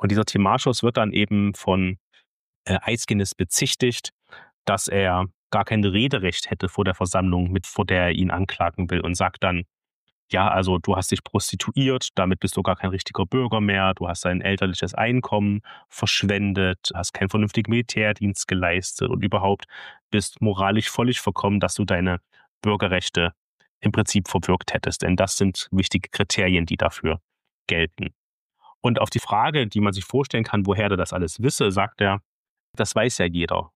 Und dieser Timarchus wird dann eben von Aeschines bezichtigt, dass er gar kein Rederecht hätte vor der Versammlung, vor der er ihn anklagen will, und sagt dann: Ja, also du hast dich prostituiert, damit bist du gar kein richtiger Bürger mehr, du hast dein elterliches Einkommen verschwendet, hast keinen vernünftigen Militärdienst geleistet und überhaupt bist moralisch völlig verkommen, dass du deine Bürgerrechte im Prinzip verwirkt hättest. Denn das sind wichtige Kriterien, die dafür gelten. Und auf die Frage, die man sich vorstellen kann, woher er das alles wisse, sagt er: Das weiß ja jeder.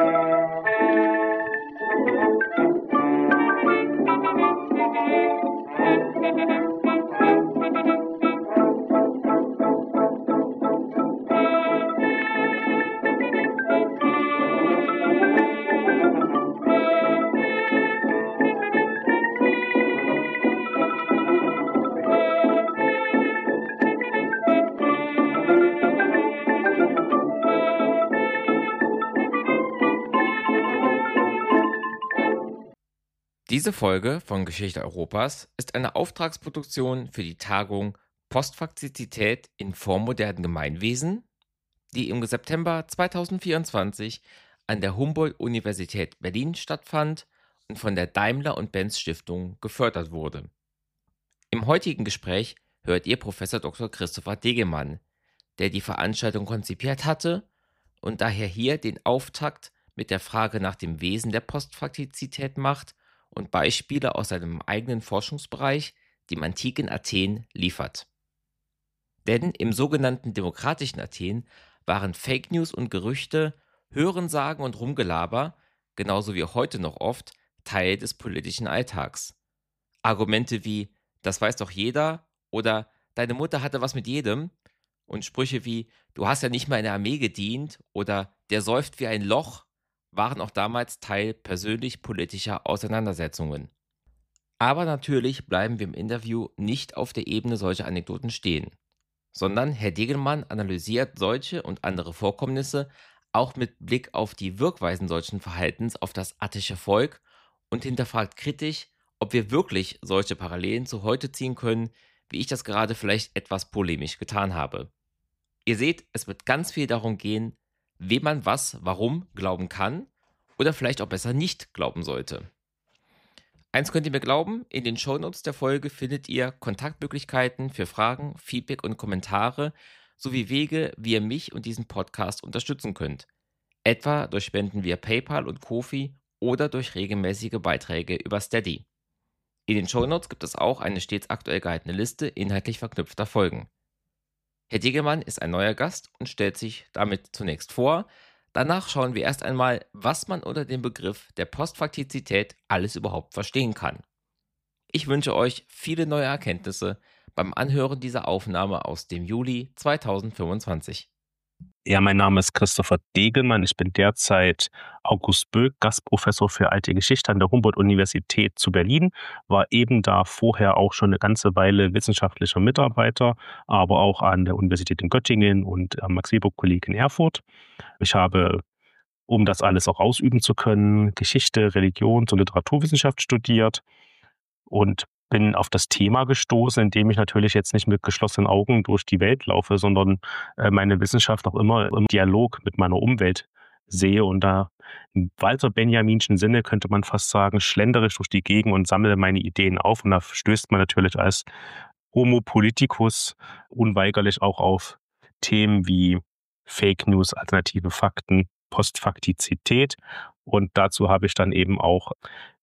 Diese Folge von Geschichte Europas ist eine Auftragsproduktion für die Tagung Postfaktizität in vormodernen Gemeinwesen, die im September 2024 an der Humboldt-Universität Berlin stattfand und von der Daimler- und Benz-Stiftung gefördert wurde. Im heutigen Gespräch hört ihr Professor Dr. Christopher Degemann, der die Veranstaltung konzipiert hatte und daher hier den Auftakt mit der Frage nach dem Wesen der Postfaktizität macht und Beispiele aus seinem eigenen Forschungsbereich, dem antiken Athen, liefert. Denn im sogenannten demokratischen Athen waren Fake News und Gerüchte, Hörensagen und Rumgelaber, genauso wie heute noch oft, Teil des politischen Alltags. Argumente wie „Das weiß doch jeder" oder „Deine Mutter hatte was mit jedem" und Sprüche wie „Du hast ja nicht mal in der Armee gedient" oder „Der säuft wie ein Loch" waren auch damals Teil persönlich-politischer Auseinandersetzungen. Aber natürlich bleiben wir im Interview nicht auf der Ebene solcher Anekdoten stehen, sondern Herr Degemann analysiert solche und andere Vorkommnisse auch mit Blick auf die Wirkweisen solchen Verhaltens auf das attische Volk und hinterfragt kritisch, ob wir wirklich solche Parallelen zu heute ziehen können, wie ich das gerade vielleicht etwas polemisch getan habe. Ihr seht, es wird ganz viel darum gehen, wem man was, warum glauben kann oder vielleicht auch besser nicht glauben sollte. Eins könnt ihr mir glauben, in den Shownotes der Folge findet ihr Kontaktmöglichkeiten für Fragen, Feedback und Kommentare sowie Wege, wie ihr mich und diesen Podcast unterstützen könnt. Etwa durch Spenden via PayPal und Ko-fi oder durch regelmäßige Beiträge über Steady. In den Shownotes gibt es auch eine stets aktuell gehaltene Liste inhaltlich verknüpfter Folgen. Herr Degemann ist ein neuer Gast und stellt sich damit zunächst vor. Danach schauen wir erst einmal, was man unter dem Begriff der Postfaktizität alles überhaupt verstehen kann. Ich wünsche euch viele neue Erkenntnisse beim Anhören dieser Aufnahme aus dem Juli 2025. Ja, mein Name ist Christopher Degemann. Ich bin derzeit August Böck, Gastprofessor für Alte Geschichte an der Humboldt-Universität zu Berlin, war eben da vorher auch schon eine ganze Weile wissenschaftlicher Mitarbeiter, aber auch an der Universität in Göttingen und am Max-Weber-Kolleg in Erfurt. Ich habe, um das alles auch ausüben zu können, Geschichte, Religions- und Literaturwissenschaft studiert und bin auf das Thema gestoßen, indem ich natürlich jetzt nicht mit geschlossenen Augen durch die Welt laufe, sondern meine Wissenschaft auch immer im Dialog mit meiner Umwelt sehe und da im Walter Benjaminschen Sinne könnte man fast sagen, schlendere ich durch die Gegend und sammle meine Ideen auf, und da stößt man natürlich als Homo politicus unweigerlich auch auf Themen wie Fake News, alternative Fakten, Postfaktizität, und dazu habe ich dann eben auch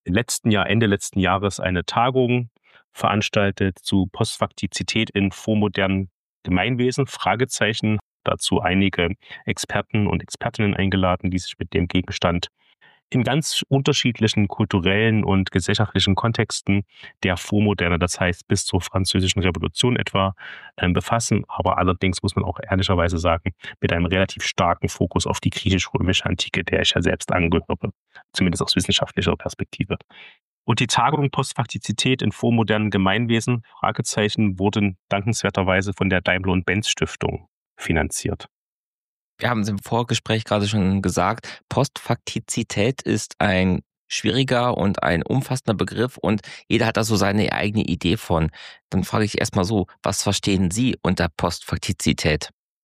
Ende letzten Jahres eine Tagung veranstaltet zu Postfaktizität in vormodernen Gemeinwesen, Fragezeichen. Dazu einige Experten und Expertinnen eingeladen, die sich mit dem Gegenstand in ganz unterschiedlichen kulturellen und gesellschaftlichen Kontexten der Vormoderne, das heißt bis zur Französischen Revolution etwa, befassen. Aber allerdings muss man auch ehrlicherweise sagen, mit einem relativ starken Fokus auf die griechisch-römische Antike, der ich ja selbst angehöre, zumindest aus wissenschaftlicher Perspektive. Und die Tagung Postfaktizität in vormodernen Gemeinwesen, Fragezeichen, wurden dankenswerterweise von der Daimler- und Benz-Stiftung finanziert. Wir haben es im Vorgespräch gerade schon gesagt, Postfaktizität ist ein schwieriger und ein umfassender Begriff und jeder hat da so seine eigene Idee von. Dann frage ich erstmal so, was verstehen Sie unter Postfaktizität?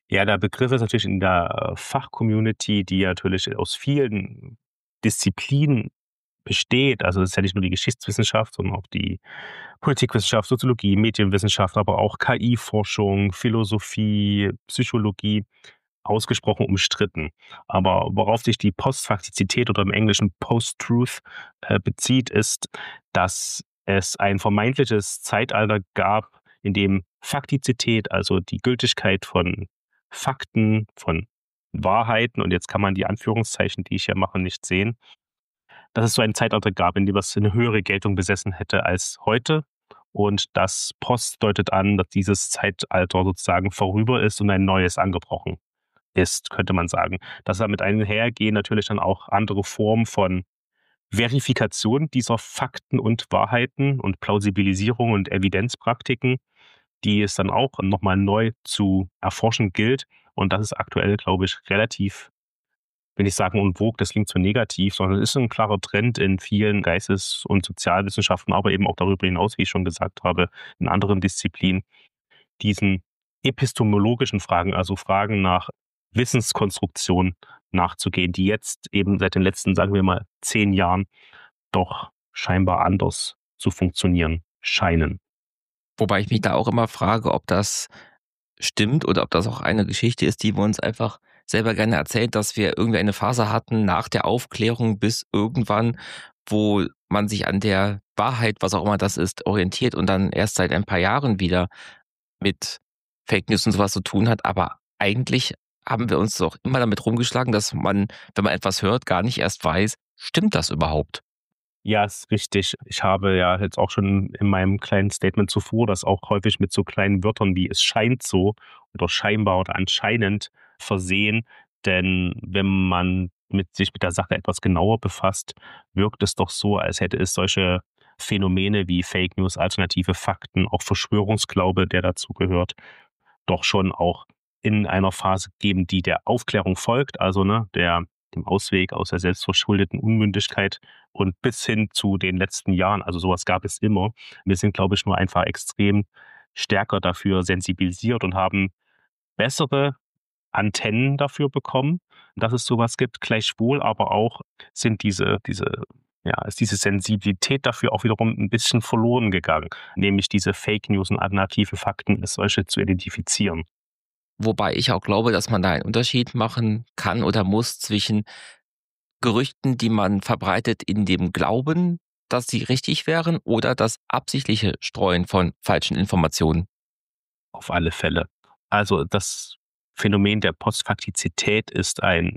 Ja, der Begriff ist natürlich in der Fachcommunity, die ja natürlich aus vielen Disziplinen besteht. Also es ist ja nicht nur die Geschichtswissenschaft, sondern auch die Politikwissenschaft, Soziologie, Medienwissenschaft, aber auch KI-Forschung, Philosophie, Psychologie ausgesprochen umstritten. Aber worauf sich die Postfaktizität oder im Englischen Post-Truth bezieht, ist, dass es ein vermeintliches Zeitalter gab, in dem Faktizität, also die Gültigkeit von Fakten, von Wahrheiten, und jetzt kann man die Anführungszeichen, die ich hier mache, nicht sehen, dass es so ein Zeitalter gab, in dem es eine höhere Geltung besessen hätte als heute. Und das Post deutet an, dass dieses Zeitalter sozusagen vorüber ist und ein neues angebrochen ist, könnte man sagen. Dass damit einhergehen natürlich dann auch andere Formen von Verifikation dieser Fakten und Wahrheiten und Plausibilisierung und Evidenzpraktiken, die es dann auch nochmal neu zu erforschen gilt. Und das ist aktuell, glaube ich, relativ, will ich sagen, en vogue, das klingt so negativ, sondern es ist ein klarer Trend in vielen Geistes- und Sozialwissenschaften, aber eben auch darüber hinaus, wie ich schon gesagt habe, in anderen Disziplinen, diesen epistemologischen Fragen, also Fragen nach Wissenskonstruktion nachzugehen, die jetzt eben seit den letzten, sagen wir mal, 10 Jahren doch scheinbar anders zu funktionieren scheinen. Wobei ich mich da auch immer frage, ob das stimmt oder ob das auch eine Geschichte ist, die wir uns einfach selber gerne erzählt, dass wir irgendwie eine Phase hatten nach der Aufklärung bis irgendwann, wo man sich an der Wahrheit, was auch immer das ist, orientiert und dann erst seit ein paar Jahren wieder mit Fake News und sowas zu tun hat. Aber eigentlich haben wir uns doch immer damit rumgeschlagen, dass man, wenn man etwas hört, gar nicht erst weiß, stimmt das überhaupt? Ja, ist richtig. Ich habe ja jetzt auch schon in meinem kleinen Statement zuvor das auch häufig mit so kleinen Wörtern wie „es scheint so" oder „scheinbar" oder „anscheinend" versehen. Denn wenn man sich mit der Sache etwas genauer befasst, wirkt es doch so, als hätte es solche Phänomene wie Fake News, alternative Fakten, auch Verschwörungsglaube, der dazu gehört, doch schon auch in einer Phase geben, die der Aufklärung folgt, also ne, dem Ausweg aus der selbstverschuldeten Unmündigkeit und bis hin zu den letzten Jahren. Also sowas gab es immer. Wir sind, glaube ich, nur einfach extrem stärker dafür sensibilisiert und haben bessere Antennen dafür bekommen, dass es sowas gibt. Gleichwohl aber auch sind ist diese Sensibilität dafür auch wiederum ein bisschen verloren gegangen, nämlich diese Fake News und alternative Fakten als solche zu identifizieren. Wobei ich auch glaube, dass man da einen Unterschied machen kann oder muss zwischen Gerüchten, die man verbreitet in dem Glauben, dass sie richtig wären, oder das absichtliche Streuen von falschen Informationen. Auf alle Fälle. Also, das Phänomen der Postfaktizität ist ein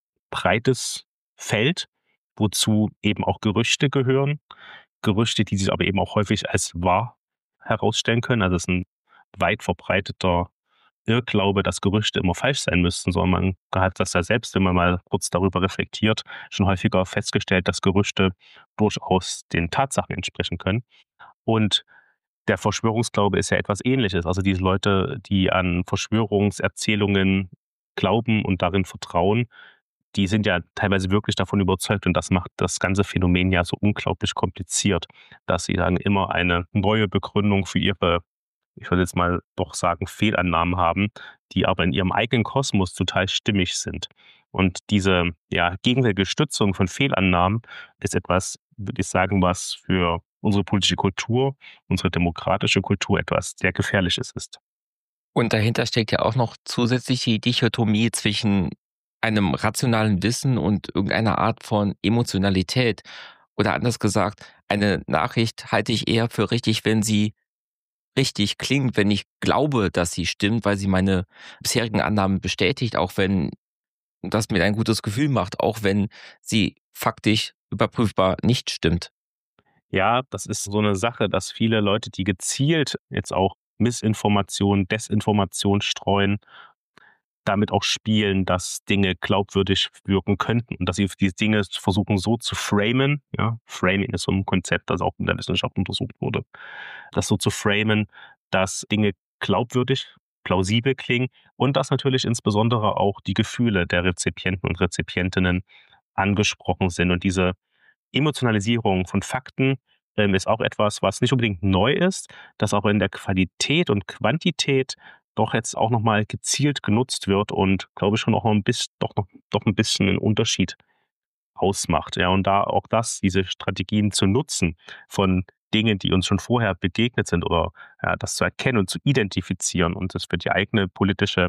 breites Feld, wozu eben auch Gerüchte gehören. Gerüchte, die sich aber eben auch häufig als wahr herausstellen können. Also, es ist ein weit verbreiteter Irrglaube, dass Gerüchte immer falsch sein müssten, sondern man hat das ja selbst, wenn man mal kurz darüber reflektiert, schon häufiger festgestellt, dass Gerüchte durchaus den Tatsachen entsprechen können. Und der Verschwörungsglaube ist ja etwas Ähnliches. Also diese Leute, die an Verschwörungserzählungen glauben und darin vertrauen, die sind ja teilweise wirklich davon überzeugt, und das macht das ganze Phänomen ja so unglaublich kompliziert, dass sie dann immer eine neue Begründung für ihre, ich würde jetzt mal doch sagen, Fehlannahmen haben, die aber in ihrem eigenen Kosmos total stimmig sind. Und diese, ja, gegenseitige Stützung von Fehlannahmen ist etwas, würde ich sagen, was für unsere politische Kultur, unsere demokratische Kultur etwas sehr Gefährliches ist. Und dahinter steckt ja auch noch zusätzlich die Dichotomie zwischen einem rationalen Wissen und irgendeiner Art von Emotionalität. Oder anders gesagt, eine Nachricht halte ich eher für richtig, wenn sie richtig klingt, wenn ich glaube, dass sie stimmt, weil sie meine bisherigen Annahmen bestätigt, auch wenn das mir ein gutes Gefühl macht, auch wenn sie faktisch überprüfbar nicht stimmt. Ja, das ist so eine Sache, dass viele Leute, die gezielt jetzt auch Missinformation, Desinformation streuen, damit auch spielen, dass Dinge glaubwürdig wirken könnten und dass sie die Dinge versuchen so zu framen, ja? Framing ist so ein Konzept, das auch in der Wissenschaft untersucht wurde. Das so zu framen, dass Dinge glaubwürdig, plausibel klingen und dass natürlich insbesondere auch die Gefühle der Rezipienten und Rezipientinnen angesprochen sind. Und diese Emotionalisierung von Fakten ist auch etwas, was nicht unbedingt neu ist, das aber in der Qualität und Quantität doch jetzt auch nochmal gezielt genutzt wird und, glaube ich, schon auch ein bisschen, doch ein bisschen einen Unterschied ausmacht. Ja, und da auch diese Strategien zu nutzen von Dingen, die uns schon vorher begegnet sind oder ja, das zu erkennen und zu identifizieren und das für die eigene politische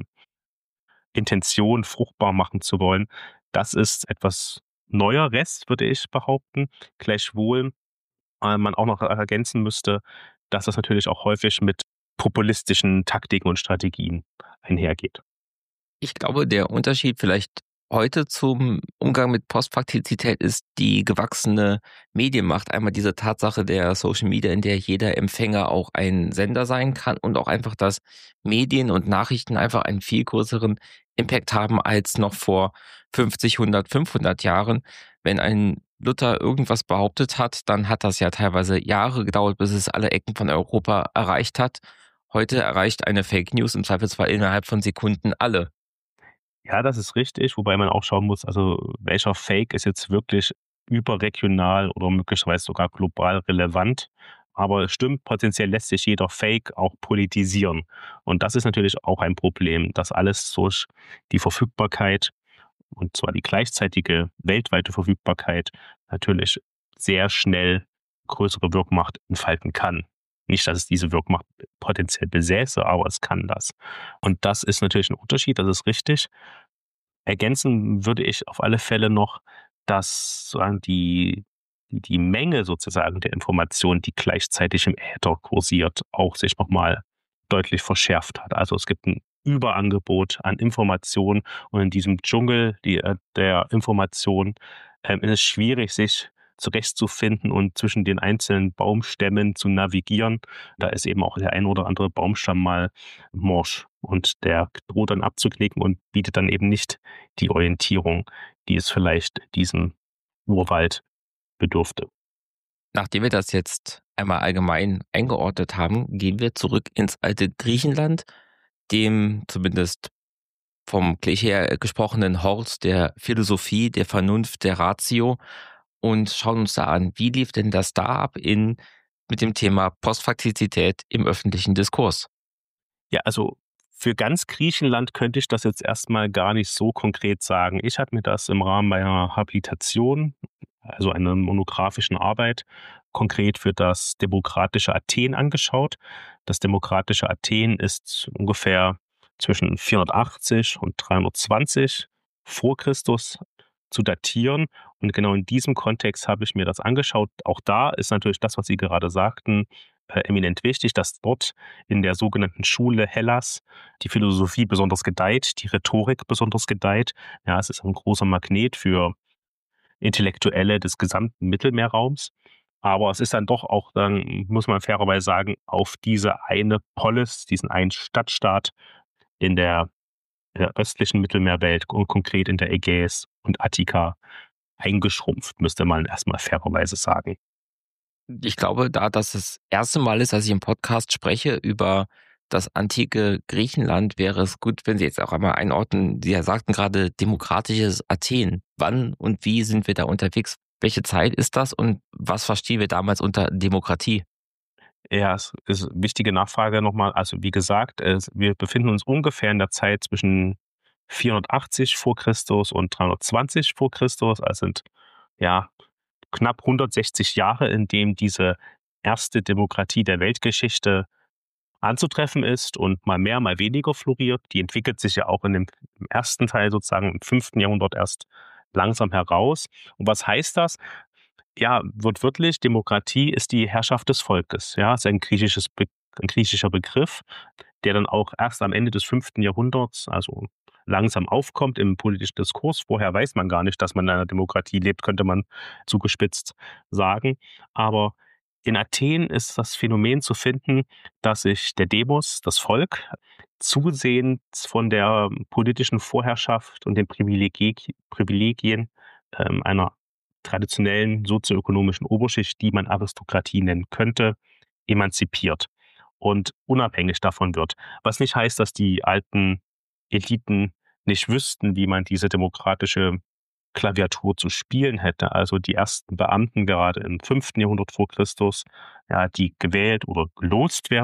Intention fruchtbar machen zu wollen, das ist etwas Neueres, würde ich behaupten. Gleichwohl man auch noch ergänzen müsste, dass das natürlich auch häufig mit populistischen Taktiken und Strategien einhergeht. Ich glaube, der Unterschied vielleicht heute zum Umgang mit Postfaktizität ist die gewachsene Medienmacht. Einmal diese Tatsache der Social Media, in der jeder Empfänger auch ein Sender sein kann und auch einfach, dass Medien und Nachrichten einfach einen viel größeren Impact haben als noch vor 50, 100, 500 Jahren. Wenn ein Luther irgendwas behauptet hat, dann hat das ja teilweise Jahre gedauert, bis es alle Ecken von Europa erreicht hat. Heute erreicht eine Fake News im Zweifelsfall innerhalb von Sekunden alle. Ja, das ist richtig, wobei man auch schauen muss, also welcher Fake ist jetzt wirklich überregional oder möglicherweise sogar global relevant. Aber es stimmt, potenziell lässt sich jeder Fake auch politisieren. Und das ist natürlich auch ein Problem, dass alles durch die Verfügbarkeit, und zwar die gleichzeitige weltweite Verfügbarkeit, natürlich sehr schnell größere Wirkmacht entfalten kann. Nicht, dass es diese Wirkmacht potenziell besäße, aber es kann das. Und das ist natürlich ein Unterschied, das ist richtig. Ergänzen würde ich auf alle Fälle noch, dass sozusagen die Menge sozusagen der Informationen, die gleichzeitig im Äther kursiert, auch sich nochmal deutlich verschärft hat. Also es gibt ein Überangebot an Informationen und in diesem Dschungel der Informationen ist es schwierig, sich zurechtzufinden und zwischen den einzelnen Baumstämmen zu navigieren. Da ist eben auch der ein oder andere Baumstamm mal morsch und der droht dann abzuknicken und bietet dann eben nicht die Orientierung, die es vielleicht diesem Urwald bedurfte. Nachdem wir das jetzt einmal allgemein eingeordnet haben, gehen wir zurück ins alte Griechenland, dem zumindest vom Klischee her gesprochenen Hort der Philosophie, der Vernunft, der Ratio und schauen uns da an, wie lief denn das da ab mit dem Thema Postfaktizität im öffentlichen Diskurs? Ja, also für ganz Griechenland könnte ich das jetzt erstmal gar nicht so konkret sagen. Ich habe mir das im Rahmen meiner Habilitation, also einer monographischen Arbeit, konkret für das demokratische Athen angeschaut. Das demokratische Athen ist ungefähr zwischen 480 und 320 vor Christus zu datieren. Und genau in diesem Kontext habe ich mir das angeschaut. Auch da ist natürlich das, was Sie gerade sagten, eminent wichtig, dass dort in der sogenannten Schule Hellas die Philosophie besonders gedeiht, die Rhetorik besonders gedeiht. Ja, es ist ein großer Magnet für Intellektuelle des gesamten Mittelmeerraums. Aber es ist dann doch auch, dann muss man fairerweise sagen, auf diese eine Polis, diesen einen Stadtstaat in der östlichen Mittelmeerwelt und konkret in der Ägäis und Attika eingeschrumpft, müsste man erstmal fairerweise sagen. Ich glaube, da das das erste Mal ist, dass ich im Podcast spreche über das antike Griechenland, wäre es gut, wenn Sie jetzt auch einmal einordnen. Sie sagten gerade demokratisches Athen. Wann und wie sind wir da unterwegs? Welche Zeit ist das und was verstehen wir damals unter Demokratie? Ja, es ist eine wichtige Nachfrage nochmal. Also wie gesagt, wir befinden uns ungefähr in der Zeit zwischen 480 vor Christus und 320 vor Christus. Also sind ja knapp 160 Jahre, in dem diese erste Demokratie der Weltgeschichte anzutreffen ist und mal mehr, mal weniger floriert. Die entwickelt sich ja auch im ersten Teil sozusagen im 5. Jahrhundert erst langsam heraus. Und was heißt das? Ja, wortwörtlich, Demokratie ist die Herrschaft des Volkes. Ja, ist ein griechischer Begriff, der dann auch erst am Ende des 5. Jahrhunderts, also langsam aufkommt im politischen Diskurs. Vorher weiß man gar nicht, dass man in einer Demokratie lebt, könnte man zugespitzt sagen. Aber in Athen ist das Phänomen zu finden, dass sich der Demos, das Volk, zusehends von der politischen Vorherrschaft und den Privilegien einer traditionellen sozioökonomischen Oberschicht, die man Aristokratie nennen könnte, emanzipiert und unabhängig davon wird. Was nicht heißt, dass die alten Eliten nicht wüssten, wie man diese demokratische Klaviatur zu spielen hätte. Also die ersten Beamten gerade im 5. Jahrhundert vor Christus, ja, die gewählt oder gelost werden,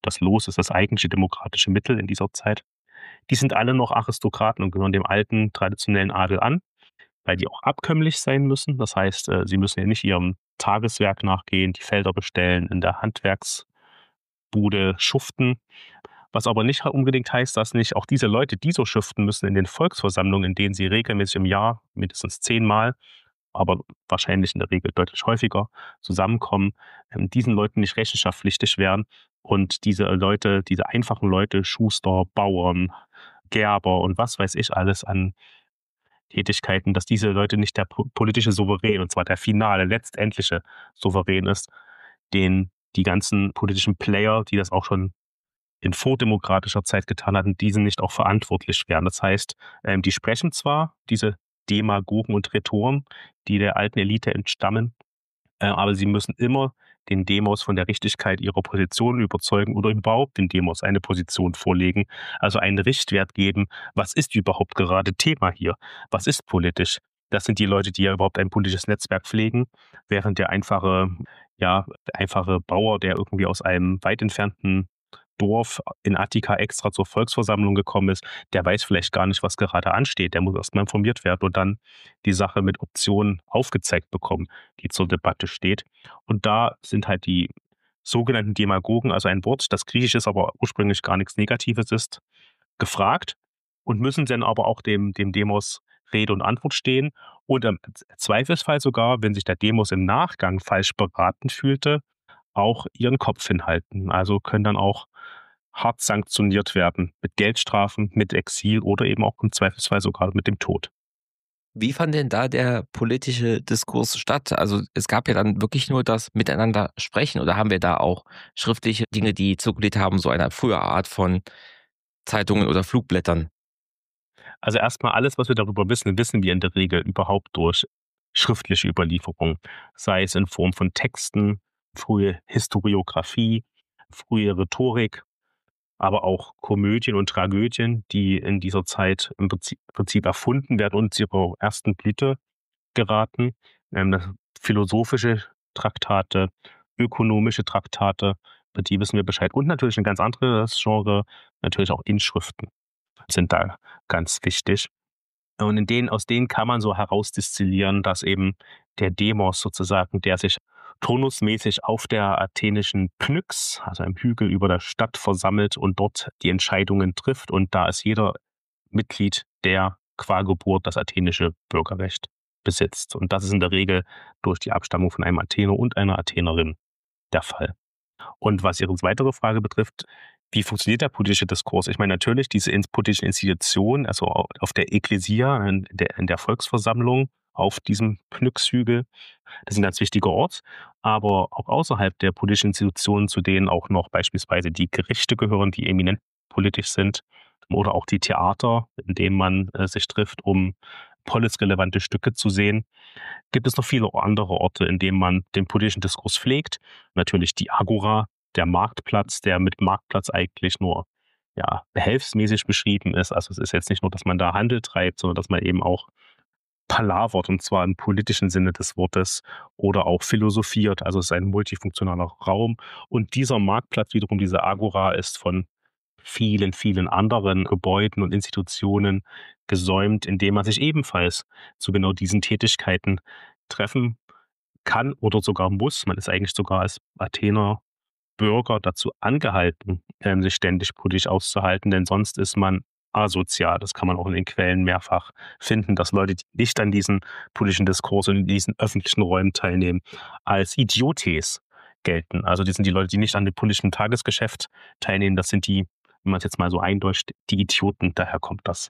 Das Los ist das eigentliche demokratische Mittel in dieser Zeit. Die sind alle noch Aristokraten und gehören dem alten traditionellen Adel an, weil die auch abkömmlich sein müssen. Das heißt, sie müssen ja nicht ihrem Tageswerk nachgehen, die Felder bestellen, in der Handwerksbude schuften. Was aber nicht unbedingt heißt, dass nicht auch diese Leute, die so schuften, müssen in den Volksversammlungen, in denen sie regelmäßig im Jahr, mindestens 10-mal, aber wahrscheinlich in der Regel deutlich häufiger zusammenkommen, diesen Leuten nicht rechenschaftspflichtig werden und diese Leute, diese einfachen Leute, Schuster, Bauern, Gerber und was weiß ich alles an Tätigkeiten, dass diese Leute nicht der politische Souverän, und zwar der finale, letztendliche Souverän ist, den die ganzen politischen Player, die das auch schon in vordemokratischer Zeit getan hatten, diesen nicht auch verantwortlich wären. Das heißt, die sprechen zwar, diese Demagogen und Rhetoren, die der alten Elite entstammen, aber sie müssen immer den Demos von der Richtigkeit ihrer Position überzeugen oder überhaupt den Demos eine Position vorlegen, also einen Richtwert geben, was ist überhaupt gerade Thema hier, was ist politisch. Das sind die Leute, die ja überhaupt ein politisches Netzwerk pflegen, während der einfache Bauer, der irgendwie aus einem weit entfernten Dorf in Attika extra zur Volksversammlung gekommen ist, der weiß vielleicht gar nicht, was gerade ansteht. Der muss erstmal informiert werden und dann die Sache mit Optionen aufgezeigt bekommen, die zur Debatte steht. Und da sind halt die sogenannten Demagogen, also ein Wort, das griechisch ist, aber ursprünglich gar nichts Negatives ist, gefragt und müssen dann aber auch dem Demos Rede und Antwort stehen und im Zweifelsfall sogar, wenn sich der Demos im Nachgang falsch beraten fühlte, auch ihren Kopf hinhalten. Also können dann auch hart sanktioniert werden mit Geldstrafen, mit Exil oder eben auch im Zweifelsfall sogar mit dem Tod. Wie fand denn da der politische Diskurs statt? Also es gab ja dann wirklich nur das Miteinander sprechen oder haben wir da auch schriftliche Dinge, die zirkuliert haben, so eine frühe Art von Zeitungen oder Flugblättern? Also erstmal alles, was wir darüber wissen, wissen wir in der Regel überhaupt durch schriftliche Überlieferung, sei es in Form von Texten, frühe Historiographie, frühe Rhetorik, aber auch Komödien und Tragödien, die in dieser Zeit im Prinzip erfunden werden und zu ihrer ersten Blüte geraten. Das philosophische Traktate, ökonomische Traktate, über die wissen wir Bescheid. Und natürlich ein ganz anderes Genre, natürlich auch Inschriften sind da ganz wichtig. Und aus denen kann man so herausdestillieren, dass eben der Demos sozusagen, der sich turnusmäßig auf der athenischen Pnyx, also einem Hügel über der Stadt, versammelt und dort die Entscheidungen trifft. Und da ist jeder Mitglied, der qua Geburt das athenische Bürgerrecht besitzt. Und das ist in der Regel durch die Abstammung von einem Athener und einer Athenerin der Fall. Und was Ihre weitere Frage betrifft, wie funktioniert der politische Diskurs? Ich meine, natürlich diese politischen Institutionen, also auf der Ekklesia, in der Volksversammlung, auf diesem Pnyx-Hügel, das ist ein ganz wichtiger Ort, aber auch außerhalb der politischen Institutionen, zu denen auch noch beispielsweise die Gerichte gehören, die eminent politisch sind, oder auch die Theater, in denen man sich trifft, um polisrelevante Stücke zu sehen, gibt es noch viele andere Orte, in denen man den politischen Diskurs pflegt. Natürlich die Agora, der Marktplatz, der mit Marktplatz eigentlich nur behelfsmäßig beschrieben ist. Also es ist jetzt nicht nur, dass man da Handel treibt, sondern dass man eben auch palavert, und zwar im politischen Sinne des Wortes, oder auch philosophiert. Also es ist ein multifunktionaler Raum. Und dieser Marktplatz wiederum, diese Agora, ist von vielen, vielen anderen Gebäuden und Institutionen gesäumt, indem man sich ebenfalls zu genau diesen Tätigkeiten treffen kann oder sogar muss. Man ist eigentlich sogar als Athener Bürger dazu angehalten, sich ständig politisch auszuhalten, denn sonst ist man asozial. Das kann man auch in den Quellen mehrfach finden, dass Leute, die nicht an diesen politischen Diskurs und in diesen öffentlichen Räumen teilnehmen, als Idiotes gelten. Also die sind die Leute, die nicht an dem politischen Tagesgeschäft teilnehmen. Das sind die, wenn man es jetzt mal so eindeutscht, die Idioten. Daher kommt das.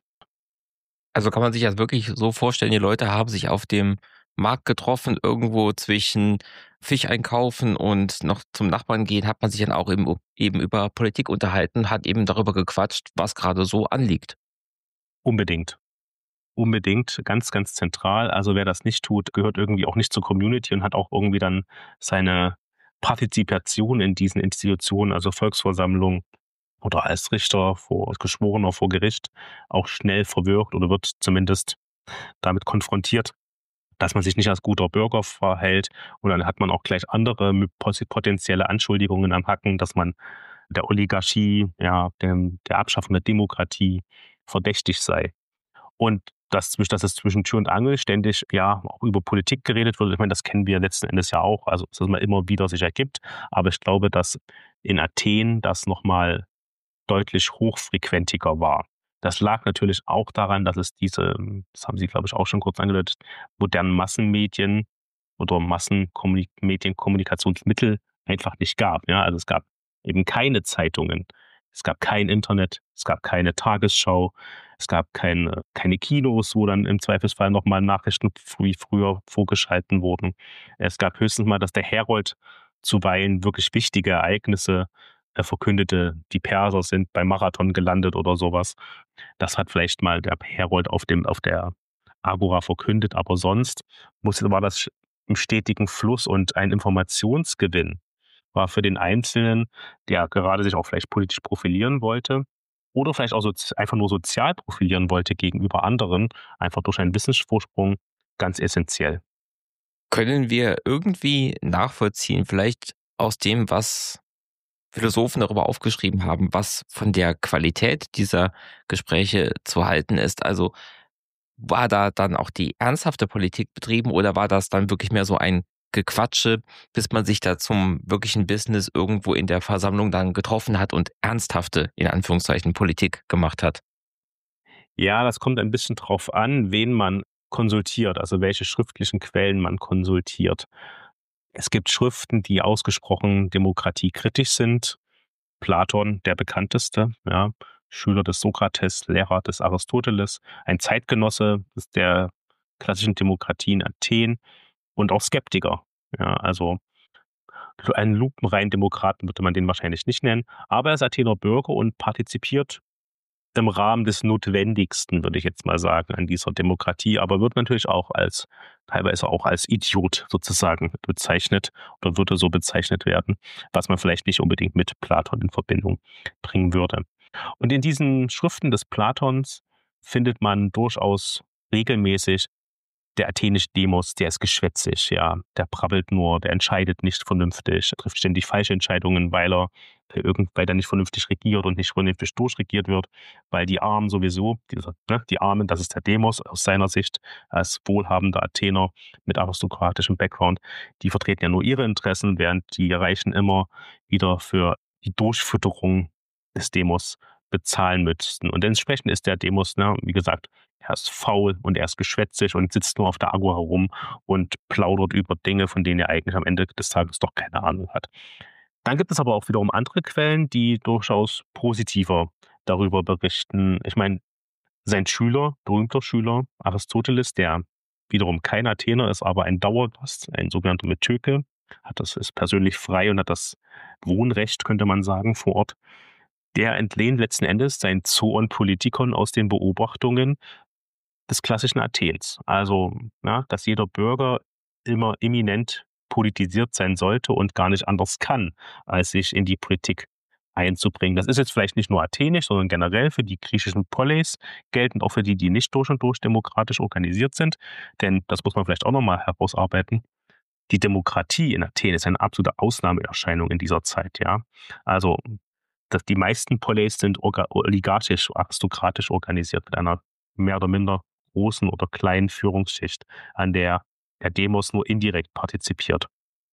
Also kann man sich das wirklich so vorstellen, die Leute haben sich auf dem Markt getroffen, irgendwo zwischen Fisch einkaufen und noch zum Nachbarn gehen, hat man sich dann auch eben über Politik unterhalten, hat eben darüber gequatscht, was gerade so anliegt. Unbedingt. Unbedingt, ganz, ganz zentral. Also wer das nicht tut, gehört irgendwie auch nicht zur Community und hat auch irgendwie dann seine Partizipation in diesen Institutionen, also Volksversammlung oder als Richter, als Geschworener vor Gericht, auch schnell verwirkt oder wird zumindest damit konfrontiert, dass man sich nicht als guter Bürger verhält. Und dann hat man auch gleich andere potenzielle Anschuldigungen am Hacken, dass man der Oligarchie, ja, der Abschaffung der Demokratie verdächtig sei. Und dass es zwischen Tür und Angel ständig ja auch über Politik geredet wird. Ich meine, das kennen wir letzten Endes ja auch, also dass es mal immer wieder sich ergibt. Aber ich glaube, dass in Athen das nochmal deutlich hochfrequentiger war. Das lag natürlich auch daran, dass es diese, das haben Sie, glaube ich, auch schon kurz angedeutet, modernen Massenmedien oder Medienkommunikationsmittel einfach nicht gab. Ja? Also es gab eben keine Zeitungen, es gab kein Internet, es gab keine Tagesschau, es gab keine Kinos, wo dann im Zweifelsfall nochmal Nachrichten wie früher vorgeschalten wurden. Es gab höchstens mal, dass der Herold zuweilen wirklich wichtige Ereignisse verkündete, die Perser sind beim Marathon gelandet oder sowas. Das hat vielleicht mal der Herold auf der Agora verkündet, aber sonst war das im stetigen Fluss und ein Informationsgewinn war für den Einzelnen, der gerade sich auch vielleicht politisch profilieren wollte oder vielleicht auch einfach nur sozial profilieren wollte gegenüber anderen, einfach durch einen Wissensvorsprung ganz essentiell. Können wir irgendwie nachvollziehen, vielleicht aus dem, was Philosophen darüber aufgeschrieben haben, was von der Qualität dieser Gespräche zu halten ist? Also war da dann auch die ernsthafte Politik betrieben oder war das dann wirklich mehr so ein Gequatsche, bis man sich da zum wirklichen Business irgendwo in der Versammlung dann getroffen hat und ernsthafte, in Anführungszeichen, Politik gemacht hat? Ja, das kommt ein bisschen drauf an, wen man konsultiert, also welche schriftlichen Quellen man konsultiert. Es gibt Schriften, die ausgesprochen demokratiekritisch sind. Platon, der bekannteste, ja, Schüler des Sokrates, Lehrer des Aristoteles, ein Zeitgenosse der klassischen Demokratie in Athen und auch Skeptiker. Ja, also einen lupenreinen Demokraten würde man den wahrscheinlich nicht nennen, aber er ist Athener Bürger und partizipiert im Rahmen des Notwendigsten, würde ich jetzt mal sagen, an dieser Demokratie, aber wird natürlich auch teilweise auch als Idiot sozusagen bezeichnet oder würde so bezeichnet werden, was man vielleicht nicht unbedingt mit Platon in Verbindung bringen würde. Und in diesen Schriften des Platons findet man durchaus regelmäßig der athenische Demos, der ist geschwätzig, ja. Der brabbelt nur, der entscheidet nicht vernünftig, trifft ständig falsche Entscheidungen, weil er nicht vernünftig regiert und nicht vernünftig durchregiert wird, weil die Armen sowieso, die Armen, das ist der Demos aus seiner Sicht als wohlhabender Athener mit aristokratischem Background, die vertreten ja nur ihre Interessen, während die Reichen immer wieder für die Durchfütterung des Demos bezahlen müssten. Und entsprechend ist der Demos, wie gesagt, er ist faul und er ist geschwätzig und sitzt nur auf der Agora herum und plaudert über Dinge, von denen er eigentlich am Ende des Tages doch keine Ahnung hat. Dann gibt es aber auch wiederum andere Quellen, die durchaus positiver darüber berichten. Ich meine, sein Schüler, berühmter Schüler, Aristoteles, der wiederum kein Athener ist, aber ein Dauergast, ein sogenannter Metöke, ist persönlich frei und hat das Wohnrecht, könnte man sagen, vor Ort. Der entlehnt letzten Endes sein Zoon Politikon aus den Beobachtungen des klassischen Athens. Also, dass jeder Bürger immer eminent politisiert sein sollte und gar nicht anders kann, als sich in die Politik einzubringen. Das ist jetzt vielleicht nicht nur athenisch, sondern generell für die griechischen Poleis, geltend auch für die, die nicht durch und durch demokratisch organisiert sind. Denn das muss man vielleicht auch nochmal herausarbeiten. Die Demokratie in Athen ist eine absolute Ausnahmeerscheinung in dieser Zeit, ja. Also, die meisten Poleis sind oligarchisch, aristokratisch organisiert mit einer mehr oder minder großen oder kleinen Führungsschicht, an der der Demos nur indirekt partizipiert.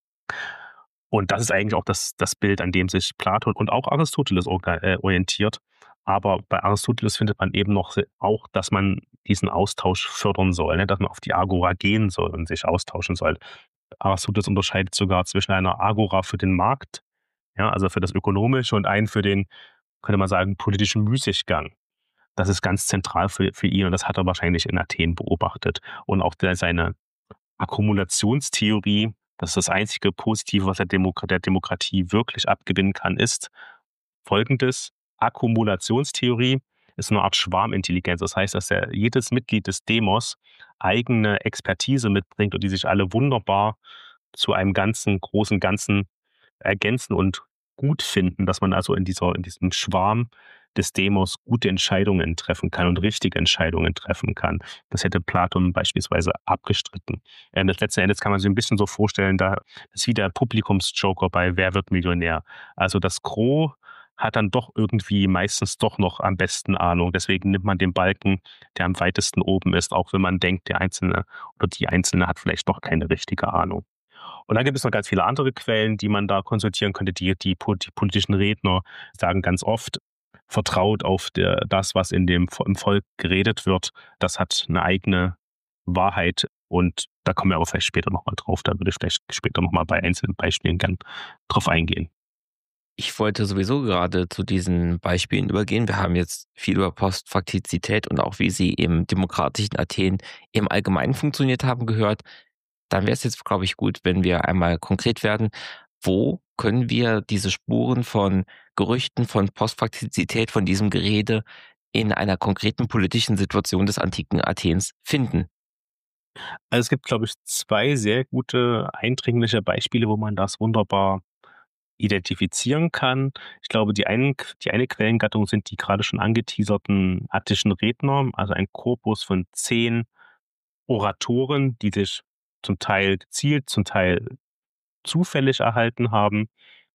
Und das ist eigentlich auch das Bild, an dem sich Platon und auch Aristoteles orientiert. Aber bei Aristoteles findet man eben noch auch, dass man diesen Austausch fördern soll, ne? Dass man auf die Agora gehen soll und sich austauschen soll. Aristoteles unterscheidet sogar zwischen einer Agora für den Markt, ja, also für das Ökonomische, und einen für den, könnte man sagen, politischen Müßiggang. Das ist ganz zentral für ihn und das hat er wahrscheinlich in Athen beobachtet. Und auch seine Akkumulationstheorie, das ist das einzige Positive, was der Demokratie wirklich abgewinnen kann, ist folgendes: Akkumulationstheorie ist eine Art Schwarmintelligenz. Das heißt, dass jedes Mitglied des Demos eigene Expertise mitbringt und die sich alle wunderbar zu einem großen Ganzen ergänzen und gut finden, dass man also in diesem Schwarm des Demos gute Entscheidungen treffen kann und richtige Entscheidungen treffen kann. Das hätte Platon beispielsweise abgestritten. Das letzten Endes kann man sich ein bisschen so vorstellen, da ist wie der Publikumsjoker bei Wer wird Millionär? Also das Gros hat dann doch irgendwie meistens doch noch am besten Ahnung. Deswegen nimmt man den Balken, der am weitesten oben ist, auch wenn man denkt, der Einzelne oder die Einzelne hat vielleicht doch keine richtige Ahnung. Und dann gibt es noch ganz viele andere Quellen, die man da konsultieren könnte. Die politischen Redner sagen ganz oft, vertraut auf das, was im Volk geredet wird. Das hat eine eigene Wahrheit. Und da kommen wir aber vielleicht später nochmal drauf. Da würde ich vielleicht später nochmal bei einzelnen Beispielen gern drauf eingehen. Ich wollte sowieso gerade zu diesen Beispielen übergehen. Wir haben jetzt viel über Postfaktizität und auch wie sie im demokratischen Athen im Allgemeinen funktioniert haben gehört. Dann wäre es jetzt, glaube ich, gut, wenn wir einmal konkret werden. Wo können wir diese Spuren von Gerüchten, von Postfaktizität, von diesem Gerede in einer konkreten politischen Situation des antiken Athens finden? Also es gibt, glaube ich, zwei sehr gute, eindringliche Beispiele, wo man das wunderbar identifizieren kann. Ich glaube, die eine Quellengattung sind die gerade schon angeteaserten attischen Redner, also ein Korpus von 10 Oratoren, die sich zum Teil gezielt, zum Teil zufällig erhalten haben,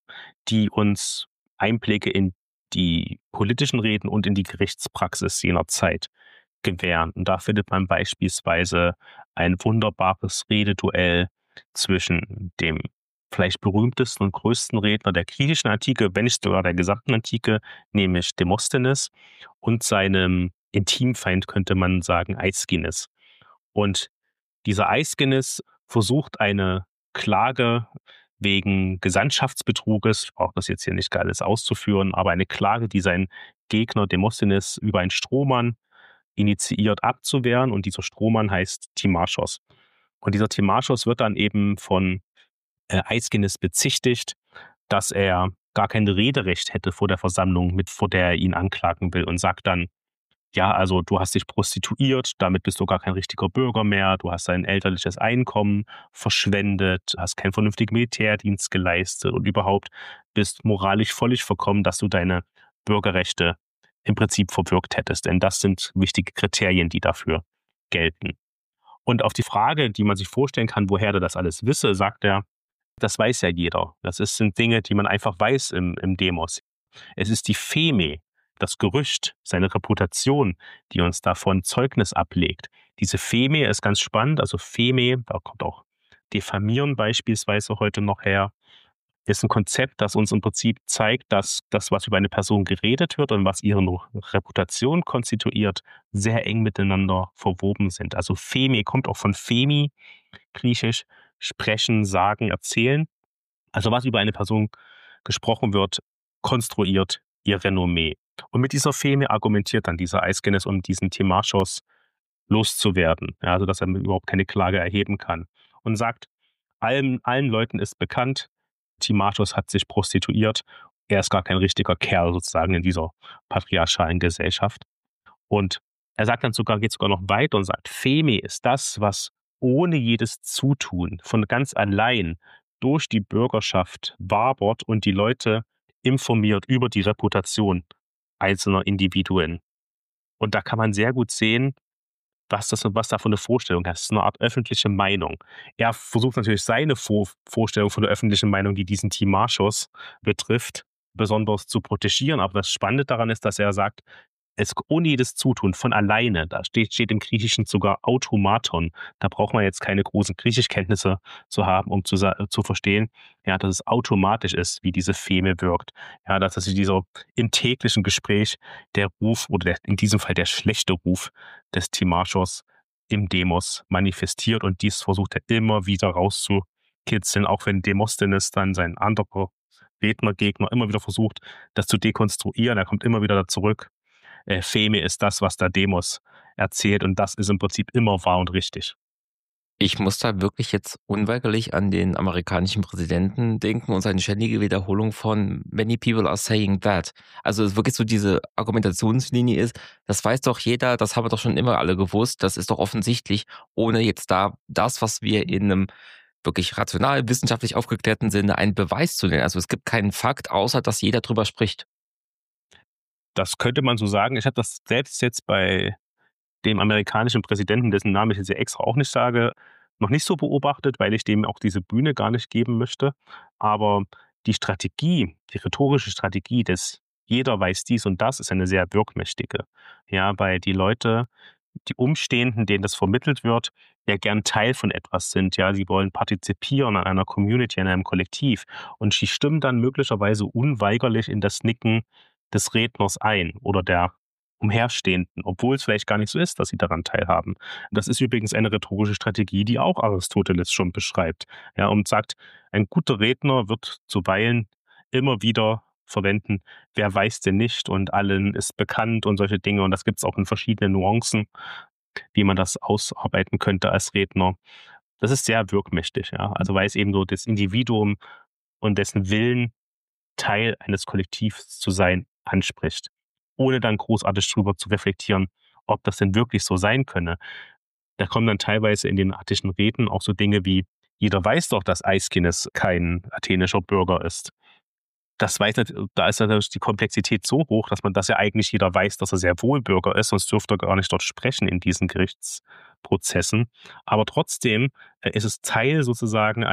die uns Einblicke in die politischen Reden und in die Gerichtspraxis jener Zeit gewähren. Und da findet man beispielsweise ein wunderbares Rededuell zwischen dem vielleicht berühmtesten und größten Redner der griechischen Antike, wenn nicht sogar der gesamten Antike, nämlich Demosthenes, und seinem Intimfeind, könnte man sagen, Aeschines. Und dieser Aeschines versucht eine Klage wegen Gesandtschaftsbetruges, ich brauche das jetzt hier nicht alles auszuführen, aber eine Klage, die sein Gegner Demosthenes über einen Strohmann initiiert, abzuwehren. Und dieser Strohmann heißt Timarchos. Und dieser Timarchos wird dann eben von Aeschines bezichtigt, dass er gar kein Rederecht hätte vor der Versammlung, vor der er ihn anklagen will, und sagt dann, ja, also du hast dich prostituiert, damit bist du gar kein richtiger Bürger mehr, du hast dein elterliches Einkommen verschwendet, hast keinen vernünftigen Militärdienst geleistet und überhaupt bist moralisch völlig verkommen, dass du deine Bürgerrechte im Prinzip verwirkt hättest. Denn das sind wichtige Kriterien, die dafür gelten. Und auf die Frage, die man sich vorstellen kann, woher er das alles wisse, sagt er, das weiß ja jeder. Sind Dinge, die man einfach weiß im Demos. Es ist die Feme, das Gerücht, seine Reputation, die uns davon Zeugnis ablegt. Diese Feme ist ganz spannend. Also Feme, da kommt auch Diffamieren beispielsweise heute noch her, ist ein Konzept, das uns im Prinzip zeigt, dass das, was über eine Person geredet wird und was ihre Reputation konstituiert, sehr eng miteinander verwoben sind. Also Feme kommt auch von Femi, griechisch, sprechen, sagen, erzählen. Also was über eine Person gesprochen wird, konstruiert ihr Renommee. Und mit dieser Feme argumentiert dann dieser Aeschines, um diesen Timarchos loszuwerden. Ja, also dass er überhaupt keine Klage erheben kann. Und sagt, allen Leuten ist bekannt, Timarchos hat sich prostituiert. Er ist gar kein richtiger Kerl sozusagen in dieser patriarchalen Gesellschaft. Und er sagt dann sogar, geht sogar noch weiter und sagt, Feme ist das, was ohne jedes Zutun von ganz allein durch die Bürgerschaft wabert und die Leute informiert über die Reputation einzelner Individuen. Und da kann man sehr gut sehen, was da für eine Vorstellung ist. Das ist eine Art öffentliche Meinung. Er versucht natürlich seine Vorstellung von der öffentlichen Meinung, die diesen Timarchos betrifft, besonders zu protegieren. Aber das Spannende daran ist, dass er sagt, es ohne jedes Zutun, von alleine, da steht im Griechischen sogar Automaton. Da braucht man jetzt keine großen Griechischkenntnisse zu haben, um zu verstehen, ja, dass es automatisch ist, wie diese Feme wirkt. Ja, dass sich dieser im täglichen Gespräch der Ruf oder in diesem Fall der schlechte Ruf des Timarchos im Demos manifestiert, und dies versucht er immer wieder rauszukitzeln, auch wenn Demosthenes dann sein anderer Rednergegner immer wieder versucht, das zu dekonstruieren. Er kommt immer wieder da zurück. Feme ist das, was der Demos erzählt, und das ist im Prinzip immer wahr und richtig. Ich muss da wirklich jetzt unweigerlich an den amerikanischen Präsidenten denken und seine ständige Wiederholung von "Many people are saying that". Also, es wirklich so diese Argumentationslinie ist: „Das weiß doch jeder, das haben wir doch schon immer alle gewusst, das ist doch offensichtlich", ohne jetzt da das, was wir in einem wirklich rational, wissenschaftlich aufgeklärten Sinne einen Beweis zu nennen. Also, es gibt keinen Fakt, außer dass jeder drüber spricht. Das könnte man so sagen. Ich habe das selbst jetzt bei dem amerikanischen Präsidenten, dessen Namen ich jetzt hier extra auch nicht sage, noch nicht so beobachtet, weil ich dem auch diese Bühne gar nicht geben möchte. Aber die rhetorische Strategie des jeder weiß dies und das, ist eine sehr wirkmächtige. Ja, weil die Leute, die Umstehenden, denen das vermittelt wird, ja gern Teil von etwas sind. Ja, sie wollen partizipieren an einer Community, an einem Kollektiv. Und sie stimmen dann möglicherweise unweigerlich in das Nicken des Redners ein oder der Umherstehenden, obwohl es vielleicht gar nicht so ist, dass sie daran teilhaben. Das ist übrigens eine rhetorische Strategie, die auch Aristoteles schon beschreibt. Ja, und sagt, ein guter Redner wird zuweilen immer wieder verwenden, wer weiß denn nicht und allen ist bekannt und solche Dinge. Und das gibt es auch in verschiedenen Nuancen, wie man das ausarbeiten könnte als Redner. Das ist sehr wirkmächtig, ja. Also weil es eben so das Individuum und dessen Willen, Teil eines Kollektivs zu sein, anspricht, ohne dann großartig drüber zu reflektieren, ob das denn wirklich so sein könne. Da kommen dann teilweise in den attischen Reden auch so Dinge wie: Jeder weiß doch, dass Aeschines kein athenischer Bürger ist. Das weiß da ist natürlich die Komplexität so hoch, dass ja eigentlich jeder weiß, dass er sehr wohl Bürger ist, sonst dürfte er gar nicht dort sprechen in diesen Gerichtsprozessen. Aber trotzdem ist es Teil sozusagen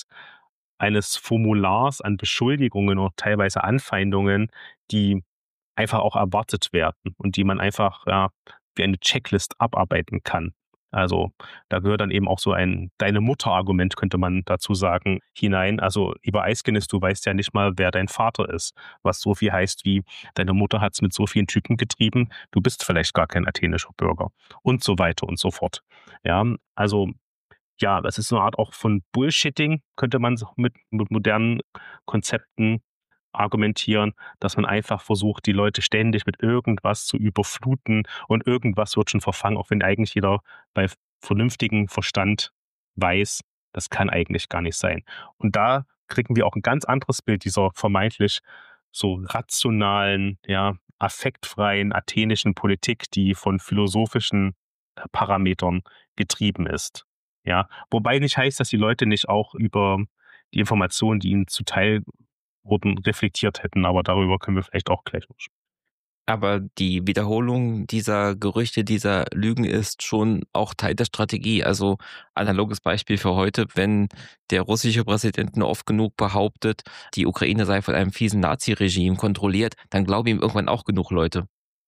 eines Formulars an Beschuldigungen oder teilweise Anfeindungen, die einfach auch erwartet werden und die man einfach, ja, wie eine Checklist abarbeiten kann. Also, da gehört dann eben auch so ein Deine-Mutter-Argument, könnte man dazu sagen, hinein. Also, lieber Aeschines, du weißt ja nicht mal, wer dein Vater ist, was so viel heißt wie: Deine Mutter hat es mit so vielen Typen getrieben, du bist vielleicht gar kein athenischer Bürger und so weiter und so fort. Ja, also, ja, das ist so eine Art auch von Bullshitting, könnte man so mit modernen Konzepten argumentieren, dass man einfach versucht, die Leute ständig mit irgendwas zu überfluten und irgendwas wird schon verfangen, auch wenn eigentlich jeder bei vernünftigem Verstand weiß, das kann eigentlich gar nicht sein. Und da kriegen wir auch ein ganz anderes Bild dieser vermeintlich so rationalen, ja, affektfreien athenischen Politik, die von philosophischen Parametern getrieben ist. Ja, wobei nicht heißt, dass die Leute nicht auch über die Informationen, die ihnen zuteil wurden, reflektiert hätten, aber darüber können wir vielleicht auch gleich noch sprechen. Aber die Wiederholung dieser Gerüchte, dieser Lügen ist schon auch Teil der Strategie. Also analoges Beispiel für heute, wenn der russische Präsident nur oft genug behauptet, die Ukraine sei von einem fiesen Nazi-Regime kontrolliert, dann glauben ihm irgendwann auch genug Leute.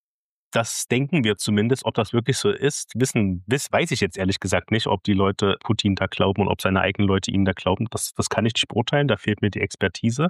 Das denken wir zumindest. Ob das wirklich so ist, weiß ich jetzt ehrlich gesagt nicht, ob die Leute Putin da glauben und ob seine eigenen Leute ihm da glauben. Das kann ich nicht beurteilen, da fehlt mir die Expertise.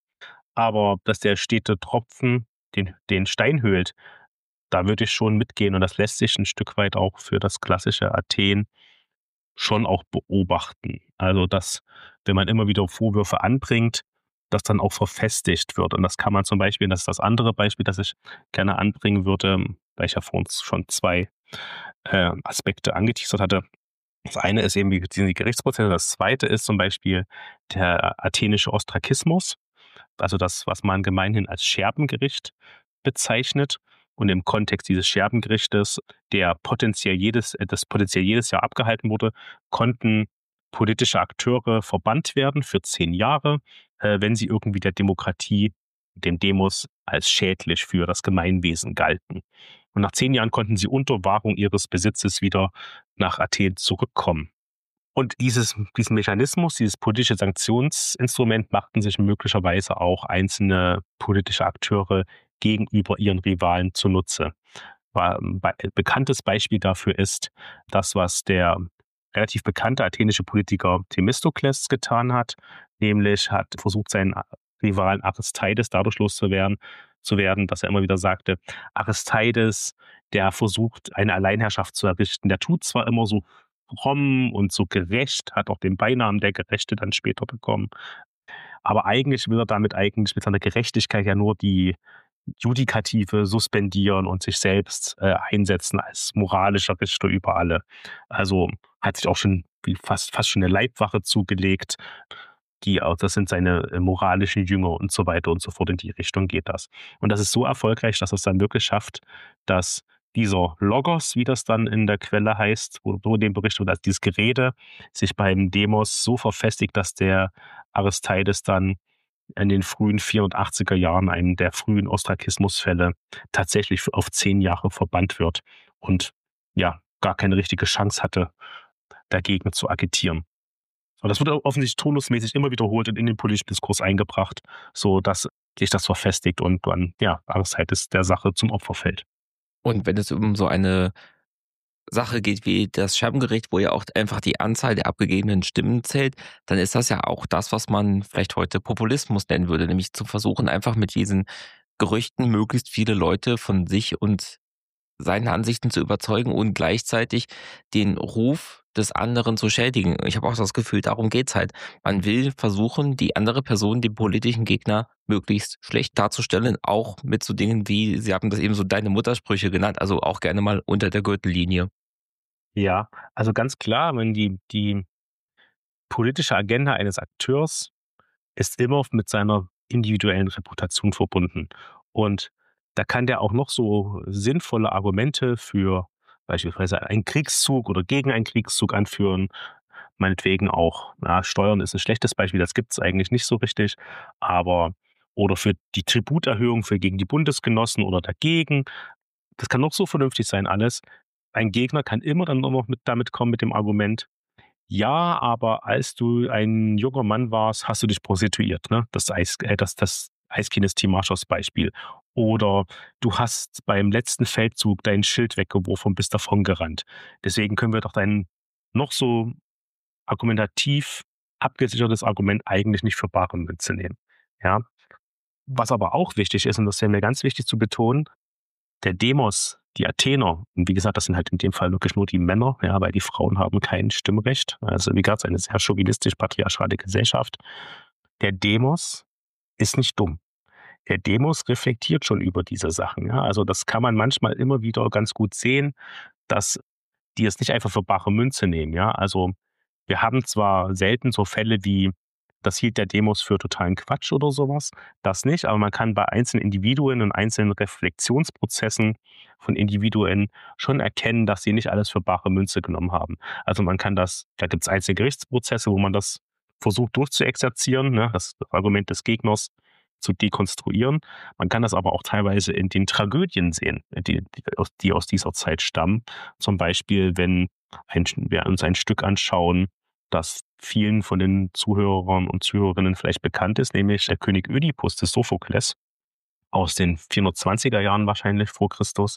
Aber dass der stete Tropfen den Stein höhlt, da würde ich schon mitgehen und das lässt sich ein Stück weit auch für das klassische Athen schon auch beobachten. Also, dass, wenn man immer wieder Vorwürfe anbringt, das dann auch verfestigt wird. Und das kann man zum Beispiel, das ist das andere Beispiel, das ich gerne anbringen würde, weil ich ja vor uns schon zwei Aspekte angeteasert hatte. Das eine ist eben die Gerichtsprozesse, das zweite ist zum Beispiel der athenische Ostrakismus, also das, was man gemeinhin als Scherbengericht bezeichnet. Und im Kontext dieses Scherbengerichtes, das potenziell jedes Jahr abgehalten wurde, konnten politische Akteure verbannt werden für 10 Jahre, wenn sie irgendwie der Demokratie, dem Demos, als schädlich für das Gemeinwesen galten. Und nach 10 Jahren konnten sie unter Wahrung ihres Besitzes wieder nach Athen zurückkommen. Und diesen Mechanismus, dieses politische Sanktionsinstrument machten sich möglicherweise auch einzelne politische Akteure gegenüber ihren Rivalen zunutze. Bekanntes Beispiel dafür ist das, was der relativ bekannte athenische Politiker Themistokles getan hat, nämlich hat versucht, seinen Rivalen Aristeides dadurch loszuwerden, dass er immer wieder sagte, Aristeides, der versucht, eine Alleinherrschaft zu errichten, der tut zwar immer so fromm und so gerecht, hat auch den Beinamen der Gerechte dann später bekommen. Aber eigentlich will er damit eigentlich mit seiner Gerechtigkeit ja nur die Judikative suspendieren und sich selbst einsetzen als moralischer Richter über alle. Also hat sich auch schon fast schon eine Leibwache zugelegt. Das sind seine moralischen Jünger und so weiter und so fort. In die Richtung geht das. Und das ist so erfolgreich, dass es dann wirklich schafft, dass dieser Logos, wie das dann in der Quelle heißt, wo dem Bericht wird, also dieses Gerede, sich beim Demos so verfestigt, dass der Aristeides dann in den frühen 480er Jahren, einem der frühen Ostrakismusfälle, tatsächlich auf 10 Jahre verbannt wird und ja, gar keine richtige Chance hatte, dagegen zu agitieren. Und das wird offensichtlich turnusmäßig immer wiederholt und in den politischen Diskurs eingebracht, so dass sich das verfestigt und dann, ja, Angst ist der Sache zum Opfer fällt. Und wenn es um so eine Sache geht wie das Scherbengericht, wo ja auch einfach die Anzahl der abgegebenen Stimmen zählt, dann ist das ja auch das, was man vielleicht heute Populismus nennen würde, nämlich zu versuchen, einfach mit diesen Gerüchten möglichst viele Leute von sich und seinen Ansichten zu überzeugen und gleichzeitig den Ruf des anderen zu schädigen. Ich habe auch das Gefühl, darum geht's halt. Man will versuchen, die andere Person, den politischen Gegner, möglichst schlecht darzustellen, auch mit so Dingen wie, Sie haben das eben so deine Muttersprüche genannt, also auch gerne mal unter der Gürtellinie. Ja, also ganz klar, wenn die politische Agenda eines Akteurs ist immer mit seiner individuellen Reputation verbunden. Und da kann der auch noch so sinnvolle Argumente für beispielsweise einen Kriegszug oder gegen einen Kriegszug anführen. Meinetwegen auch, ja, Steuern ist ein schlechtes Beispiel, das gibt es eigentlich nicht so richtig, aber oder für die Tributerhöhung für gegen die Bundesgenossen oder dagegen. Das kann noch so vernünftig sein alles. Ein Gegner kann immer dann nur noch damit kommen mit dem Argument: „Ja, aber als du ein junger Mann warst, hast du dich prostituiert“, ne? Das Eiskines-Timaschos Beispiel. Oder: „Du hast beim letzten Feldzug dein Schild weggeworfen und bist davongerannt. Deswegen können wir doch dein noch so argumentativ abgesichertes Argument eigentlich nicht für bare Münze nehmen“, ja? Was aber auch wichtig ist, und das wäre mir ganz wichtig zu betonen, der Demos, die Athener, und wie gesagt, das sind halt in dem Fall wirklich nur die Männer, ja, weil die Frauen haben kein Stimmrecht. Also, wie gesagt, eine sehr chauvinistisch-patriarchale Gesellschaft. Der Demos ist nicht dumm. Der Demos reflektiert schon über diese Sachen, ja. Also, das kann man manchmal immer wieder ganz gut sehen, dass die es nicht einfach für bare Münze nehmen, ja. Also, wir haben zwar selten so Fälle wie, das hielt der Demos für totalen Quatsch oder sowas, das nicht, aber man kann bei einzelnen Individuen und einzelnen Reflexionsprozessen von Individuen schon erkennen, dass sie nicht alles für bare Münze genommen haben. Also, man kann das, da gibt es einzelne Gerichtsprozesse, wo man das versucht durchzuexerzieren, ne, das Argument des Gegners zu dekonstruieren. Man kann das aber auch teilweise in den Tragödien sehen, die aus dieser Zeit stammen. Zum Beispiel, wenn wir uns ein Stück anschauen, das vielen von den Zuhörern und Zuhörerinnen vielleicht bekannt ist, nämlich der König Ödipus des Sophokles aus den 420er Jahren wahrscheinlich vor Christus.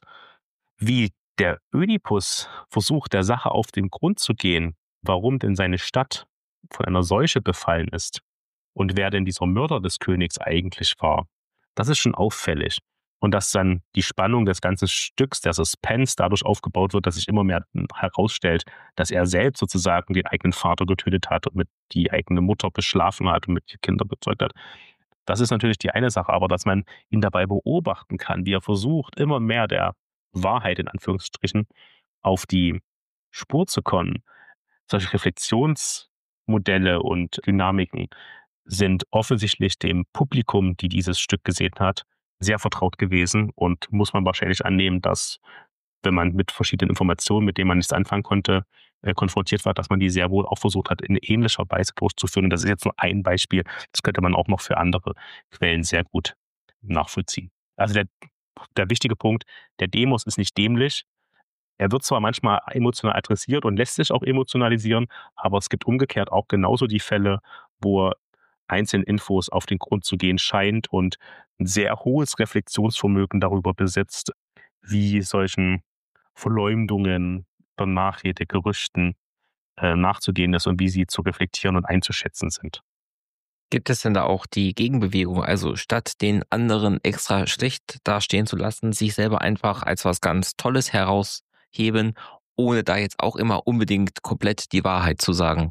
Wie der Ödipus versucht, der Sache auf den Grund zu gehen, warum denn seine Stadt von einer Seuche befallen ist und wer denn dieser Mörder des Königs eigentlich war, das ist schon auffällig. Und dass dann die Spannung des ganzen Stücks, der Suspense dadurch aufgebaut wird, dass sich immer mehr herausstellt, dass er selbst sozusagen den eigenen Vater getötet hat und mit die eigene Mutter beschlafen hat und mit die Kinder bezeugt hat. Das ist natürlich die eine Sache, aber dass man ihn dabei beobachten kann, wie er versucht, immer mehr der Wahrheit in Anführungsstrichen auf die Spur zu kommen. Solche Reflexionsmodelle und Dynamiken sind offensichtlich dem Publikum, die dieses Stück gesehen hat, sehr vertraut gewesen und muss man wahrscheinlich annehmen, dass, wenn man mit verschiedenen Informationen, mit denen man nichts anfangen konnte, konfrontiert war, dass man die sehr wohl auch versucht hat, in ähnlicher Weise durchzuführen. Und das ist jetzt nur ein Beispiel. Das könnte man auch noch für andere Quellen sehr gut nachvollziehen. Also der wichtige Punkt, der Demos ist nicht dämlich. Er wird zwar manchmal emotional adressiert und lässt sich auch emotionalisieren, aber es gibt umgekehrt auch genauso die Fälle, wo er einzelnen Infos auf den Grund zu gehen scheint und ein sehr hohes Reflexionsvermögen darüber besitzt, wie solchen Verleumdungen, der Nachrede, Gerüchten nachzugehen ist und wie sie zu reflektieren und einzuschätzen sind. Gibt es denn da auch die Gegenbewegung? Also statt den anderen extra schlecht dastehen zu lassen, sich selber einfach als was ganz Tolles herausheben, ohne da jetzt auch immer unbedingt komplett die Wahrheit zu sagen.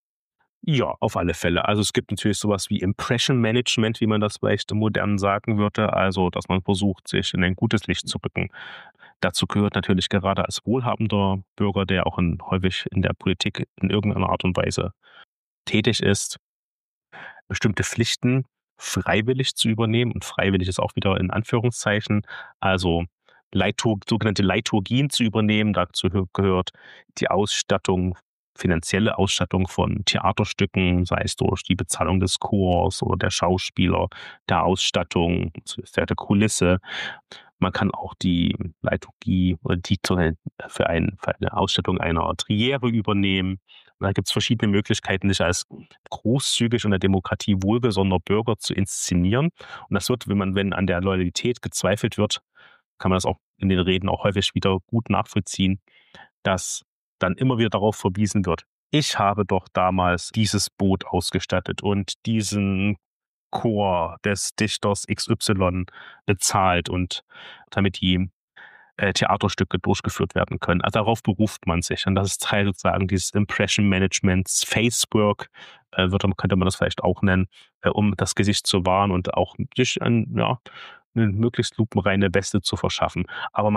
Ja, auf alle Fälle. Also, es gibt natürlich sowas wie Impression Management, wie man das vielleicht modern sagen würde, also, dass man versucht, sich in ein gutes Licht zu rücken. Dazu gehört natürlich gerade als wohlhabender Bürger, der auch häufig in der Politik in irgendeiner Art und Weise tätig ist, bestimmte Pflichten freiwillig zu übernehmen, und freiwillig ist auch wieder in Anführungszeichen, also sogenannte Liturgien zu übernehmen. Dazu gehört die Ausstattung, finanzielle Ausstattung von Theaterstücken, sei es durch die Bezahlung des Chors oder der Schauspieler, der Ausstattung, der Kulisse. Man kann auch die Liturgie oder die für eine Ausstattung einer Triere übernehmen. Da gibt es verschiedene Möglichkeiten, sich als großzügig und der Demokratie wohlgesonnener Bürger zu inszenieren. Und das wird, wenn an der Loyalität gezweifelt wird, kann man das auch in den Reden auch häufig wieder gut nachvollziehen, dass dann immer wieder darauf verwiesen wird: Ich habe doch damals dieses Boot ausgestattet und diesen Chor des Dichters XY bezahlt, und damit die Theaterstücke durchgeführt werden können. Also darauf beruft man sich. Und das ist Teil sozusagen dieses Impression Managements, Facework, könnte man das vielleicht auch nennen, um das Gesicht zu wahren und auch sich eine möglichst lupenreine Weste zu verschaffen. Aber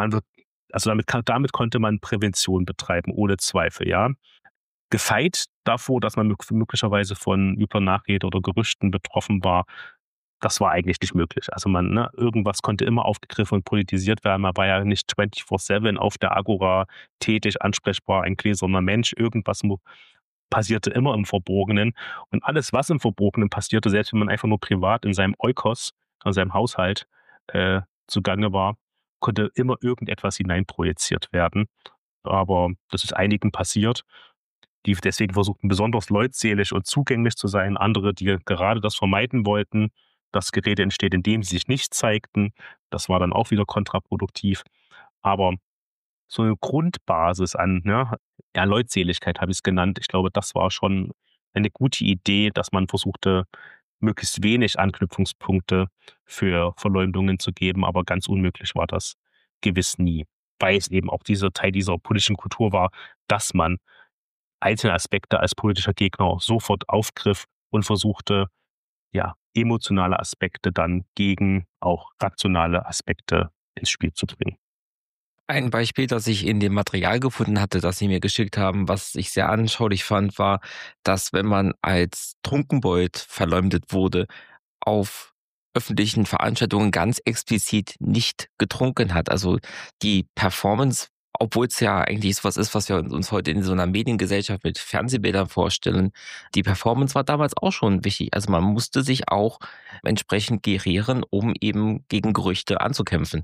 damit konnte man Prävention betreiben, ohne Zweifel, ja. Gefeit davor, dass man möglicherweise von übler Nachrede oder Gerüchten betroffen war, das war eigentlich nicht möglich. Also irgendwas konnte immer aufgegriffen und politisiert werden. Man war ja nicht 24/7 auf der Agora tätig, ansprechbar, ein gläserner Mensch. Irgendwas passierte immer im Verborgenen. Und alles, was im Verborgenen passierte, selbst wenn man einfach nur privat in seinem Eukos, in seinem Haushalt zugange war, konnte immer irgendetwas hineinprojiziert werden. Aber das ist einigen passiert, die deswegen versuchten, besonders leutselig und zugänglich zu sein. Andere, die gerade das vermeiden wollten. Das Gerede entsteht, indem sie sich nicht zeigten. Das war dann auch wieder kontraproduktiv. Aber so eine Grundbasis an, ja, Leutseligkeit habe ich es genannt. Ich glaube, das war schon eine gute Idee, dass man versuchte, möglichst wenig Anknüpfungspunkte für Verleumdungen zu geben. Aber ganz unmöglich war das gewiss nie, weil es eben auch dieser Teil dieser politischen Kultur war, dass man einzelne Aspekte als politischer Gegner sofort aufgriff und versuchte, ja, emotionale Aspekte dann gegen auch rationale Aspekte ins Spiel zu bringen. Ein Beispiel, das ich in dem Material gefunden hatte, das Sie mir geschickt haben, was ich sehr anschaulich fand, war, dass wenn man als Trunkenbold verleumdet wurde, auf öffentlichen Veranstaltungen ganz explizit nicht getrunken hat. Also die Performance, obwohl es ja eigentlich was ist, was wir uns heute in so einer Mediengesellschaft mit Fernsehbildern vorstellen, die Performance war damals auch schon wichtig. Also man musste sich auch entsprechend gerieren, um eben gegen Gerüchte anzukämpfen.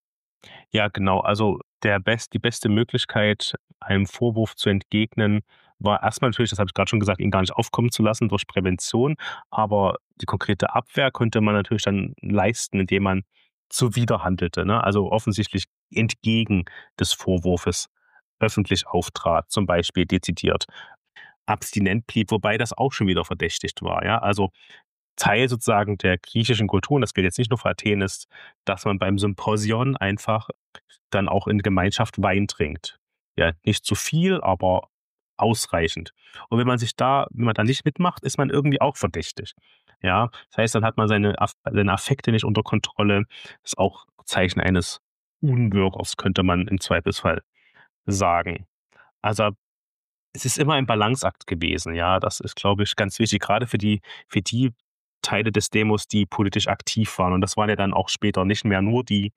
Ja, genau. Also die beste Möglichkeit, einem Vorwurf zu entgegnen, war erstmal natürlich, das habe ich gerade schon gesagt, ihn gar nicht aufkommen zu lassen durch Prävention. Aber die konkrete Abwehr konnte man natürlich dann leisten, indem man zuwiderhandelte, ne? Also offensichtlich entgegen des Vorwurfs öffentlich auftrat, zum Beispiel dezidiert abstinent blieb, wobei das auch schon wieder verdächtigt war, ja. Also Teil sozusagen der griechischen Kultur, und das gilt jetzt nicht nur für Athen, ist, dass man beim Symposion einfach dann auch in Gemeinschaft Wein trinkt. Ja, nicht zu viel, aber ausreichend. Und wenn man da nicht mitmacht, ist man irgendwie auch verdächtig. Ja, das heißt, dann hat man seine Affekte nicht unter Kontrolle. Das ist auch Zeichen eines Unbürgers, könnte man im Zweifelsfall sagen. Also es ist immer ein Balanceakt gewesen, ja. Das ist, glaube ich, ganz wichtig, gerade für die Teile des Demos, die politisch aktiv waren. Und das waren ja dann auch später nicht mehr nur die,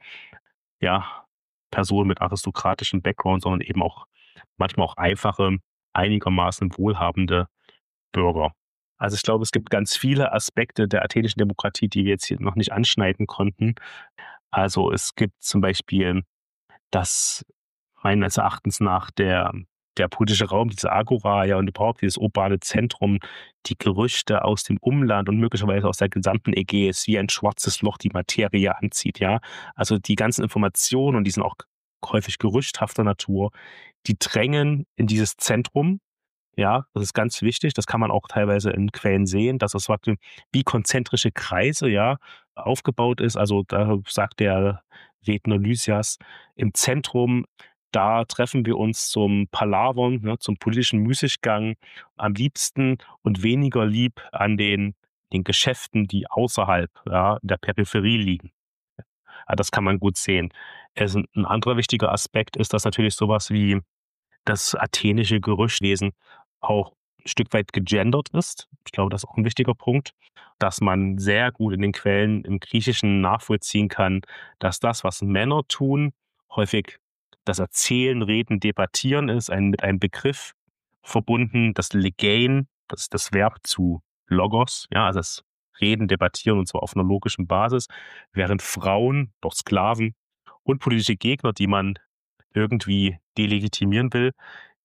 ja, Personen mit aristokratischem Background, sondern eben auch manchmal auch einfache, einigermaßen wohlhabende Bürger. Also ich glaube, es gibt ganz viele Aspekte der athenischen Demokratie, die wir jetzt hier noch nicht anschneiden konnten. Also es gibt zum Beispiel, dass meines Erachtens nach der politische Raum, diese Agora, ja, und überhaupt dieses urbane Zentrum, die Gerüchte aus dem Umland und möglicherweise aus der gesamten Ägäis wie ein schwarzes Loch die Materie anzieht, ja. Also die ganzen Informationen, und die sind auch häufig gerüchthafter Natur, die drängen in dieses Zentrum, ja, das ist ganz wichtig. Das kann man auch teilweise in Quellen sehen, dass es praktisch wie konzentrische Kreise, ja, aufgebaut ist. Also da sagt der Redner Lysias, im Zentrum, da treffen wir uns zum Palavern, ne, zum politischen Müßiggang, am liebsten und weniger lieb an den Geschäften, die außerhalb, ja, in der Peripherie liegen. Ja, das kann man gut sehen. Ein anderer wichtiger Aspekt ist, dass natürlich sowas wie das athenische Gerüchtwesen auch ein Stück weit gegendert ist. Ich glaube, das ist auch ein wichtiger Punkt, dass man sehr gut in den Quellen im Griechischen nachvollziehen kann, dass das, was Männer tun, häufig das Erzählen, Reden, Debattieren ist, mit einem Begriff verbunden, das Legein, das ist das Verb zu Logos, ja, also das Reden, Debattieren, und zwar auf einer logischen Basis, während Frauen, doch Sklaven und politische Gegner, die man irgendwie delegitimieren will,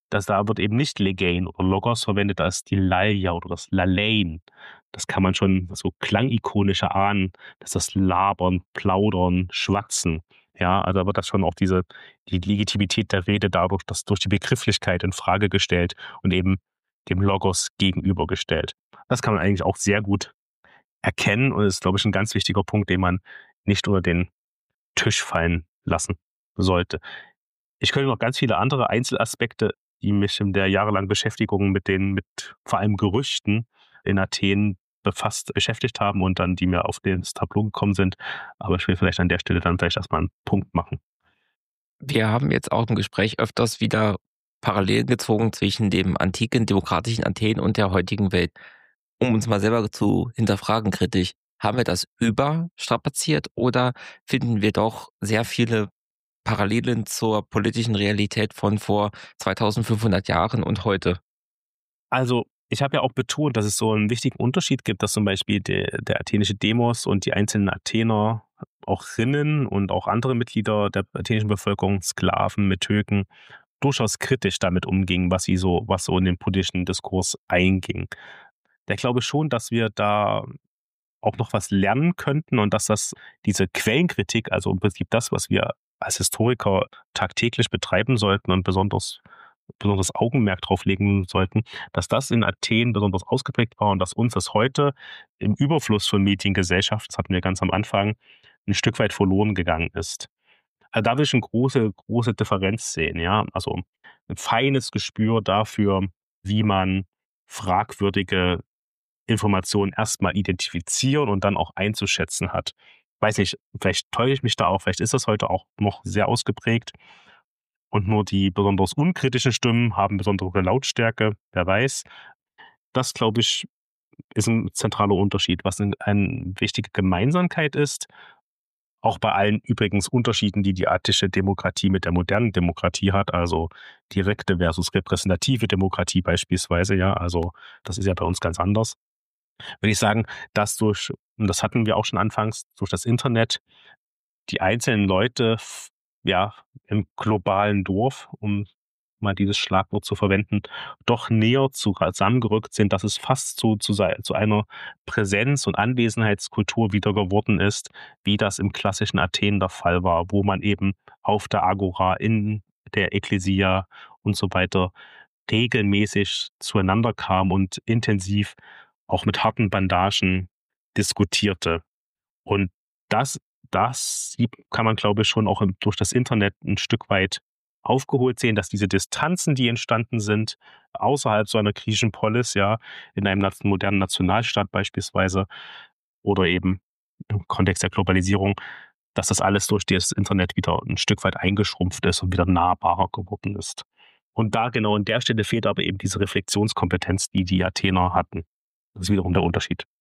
dass da wird eben nicht Legain oder Logos verwendet, da ist die Lalja oder das Lalein. Das kann man schon so klangikonisch erahnen, dass das Labern, Plaudern, Schwatzen. Ja, also da wird das schon auch die Legitimität der Rede dadurch, dass durch die Begrifflichkeit in Frage gestellt und eben dem Logos gegenübergestellt. Das kann man eigentlich auch sehr gut erkennen und ist, glaube ich, ein ganz wichtiger Punkt, den man nicht unter den Tisch fallen lassen sollte. Ich könnte noch ganz viele andere Einzelaspekte, die mich in der jahrelangen Beschäftigung mit vor allem Gerüchten in Athen beschäftigt haben und dann die mir auf das Tableau gekommen sind. Aber ich will vielleicht an der Stelle dann vielleicht erstmal einen Punkt machen. Wir haben jetzt auch im Gespräch öfters wieder Parallelen gezogen zwischen dem antiken demokratischen Athen und der heutigen Welt. Um uns mal selber zu hinterfragen kritisch, haben wir das überstrapaziert oder finden wir doch sehr viele Parallelen zur politischen Realität von vor 2500 Jahren und heute? Also, ich habe ja auch betont, dass es so einen wichtigen Unterschied gibt, dass zum Beispiel der athenische Demos und die einzelnen Athener, auch Rinnen und auch andere Mitglieder der athenischen Bevölkerung, Sklaven, Metöken, durchaus kritisch damit umgingen, was so in den politischen Diskurs einging. Da glaube ich schon, dass wir da auch noch was lernen könnten und dass diese Quellenkritik, also im Prinzip das, was wir als Historiker tagtäglich betreiben sollten und besonderes Augenmerk drauf legen sollten, dass das in Athen besonders ausgeprägt war und dass uns das heute im Überfluss von Mediengesellschaft, das hatten wir ganz am Anfang, ein Stück weit verloren gegangen ist. Also da will ich eine große Differenz sehen, ja. Also ein feines Gespür dafür, wie man fragwürdige Informationen erstmal identifizieren und dann auch einzuschätzen hat. Weiß nicht, vielleicht täusche ich mich da auch, vielleicht ist das heute auch noch sehr ausgeprägt und nur die besonders unkritischen Stimmen haben besondere Lautstärke, wer weiß. Das, glaube ich, ist ein zentraler Unterschied. Was eine wichtige Gemeinsamkeit ist, auch bei allen übrigens Unterschieden, die die attische Demokratie mit der modernen Demokratie hat, also direkte versus repräsentative Demokratie beispielsweise, ja, also das ist ja bei uns ganz anders. Würde ich sagen, und das hatten wir auch schon anfangs, durch das Internet die einzelnen Leute ja, im globalen Dorf, um mal dieses Schlagwort zu verwenden, doch näher zusammengerückt sind, dass es fast zu einer Präsenz- und Anwesenheitskultur wieder geworden ist, wie das im klassischen Athen der Fall war, wo man eben auf der Agora, in der Ekklesia und so weiter regelmäßig zueinander kam und intensiv auch mit harten Bandagen diskutierte. Und das kann man, glaube ich, schon auch durch das Internet ein Stück weit aufgeholt sehen, dass diese Distanzen, die entstanden sind, außerhalb so einer griechischen Polis, ja, in einem modernen Nationalstaat beispielsweise oder eben im Kontext der Globalisierung, dass das alles durch das Internet wieder ein Stück weit eingeschrumpft ist und wieder nahbarer geworden ist. Und da genau an der Stelle fehlt aber eben diese Reflexionskompetenz, die die Athener hatten. Das ist wiederum der Unterschied.